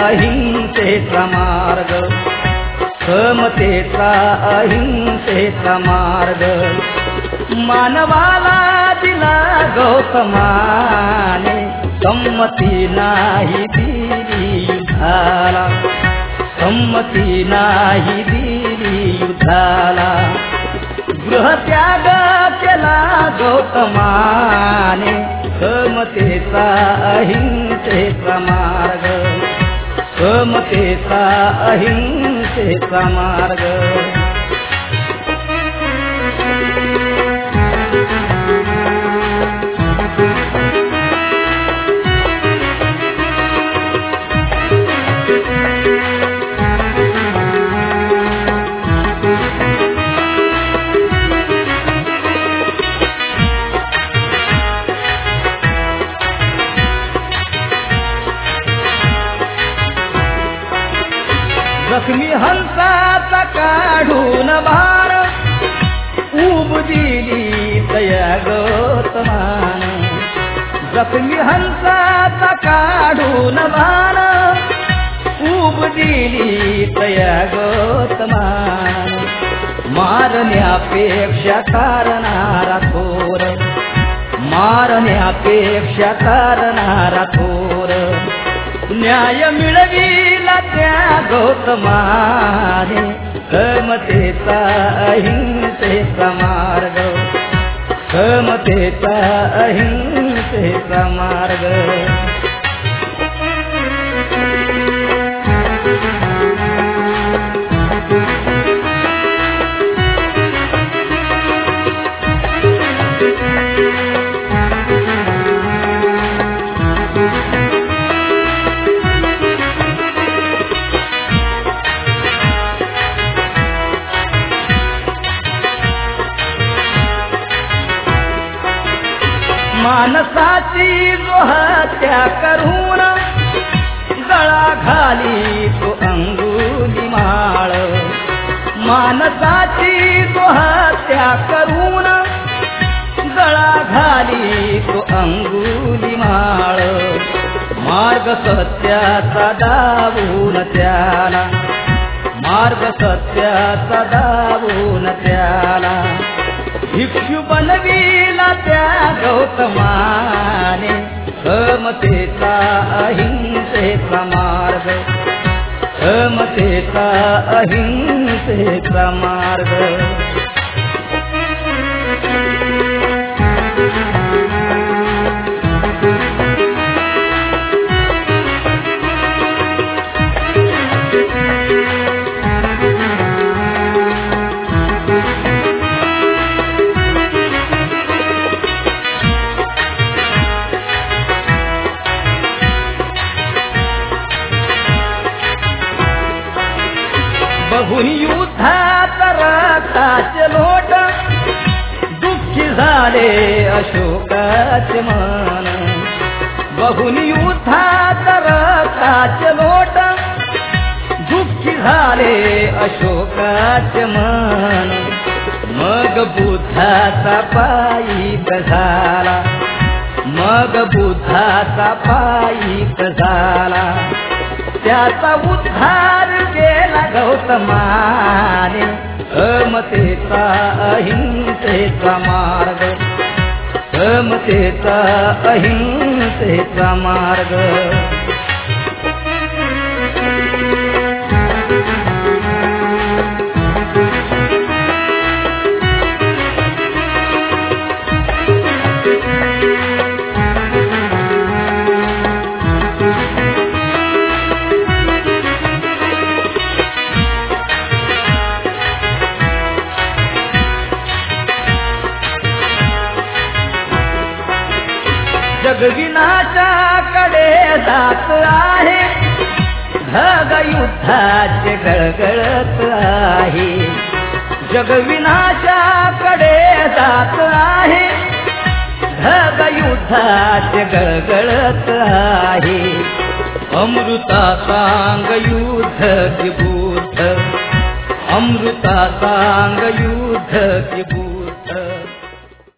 अहिंसेचा मार्ग, समतेचा अहिंसेचा मार्ग मानवाला दिला गौतमाने, संमती नाही दिली युद्धाला, संमती नाही दिली युद्धाला. गृहत्याग केला गौतमाने, समतेचा अहिंसेचा मार्ग, समतेचा अहिंसेचा मार्ग. जखमी हंसाचा काढून भार, उब दिली तया गौतमान. जखमी हंसाचा काढून भार, उब दिली तया गौतमान. मारण्यापेक्षा तारणारा थोर, मारण्यापेक्षा तारणारा थोर. न्याय मिळविला त्या गौतमाने, समतेचा अहिंसेचा मार्ग, समतेचा अहिंसेचा मार्ग. मानसाची जो हत्या करून, गळा घाली तो अंगुलीमाळ. मानसाची जो हत्या करून, गळा घाली तो अंगुलीमाळ. मार्ग सत्याचा दावून त्याला, मार्ग सत्याचा दावून त्याला. भिक्षु बनविला त्या गौतमाने, समतेचा अहिंसेचा मार्ग, समतेचा अहिंसेचा मार्ग. बघून युद्धात रक्ताचे लोट, दुःखी झाले अशोकाचे मन. बघून युद्धात रक्ताचे लोट, दुःखी झाले अशोकाचे मन. मग बुद्धाचा पायीक झाला, मग बुद्धाचा पायीक झाला. त्याचा उद्धार केला गौतमाने, समतेचा अहिंसेचा मार्ग, समतेचा अहिंसेचा मार्ग. जगविनाशाकडे जात आहे, ढग युद्धाचे गळगळत आहे. जगविनाशाकडे जात आहे, ढग युद्धाचे गळगळत आहे. अमृता सांग युद्ध की बुद्ध, अमृता सांग युद्ध की बुद्ध.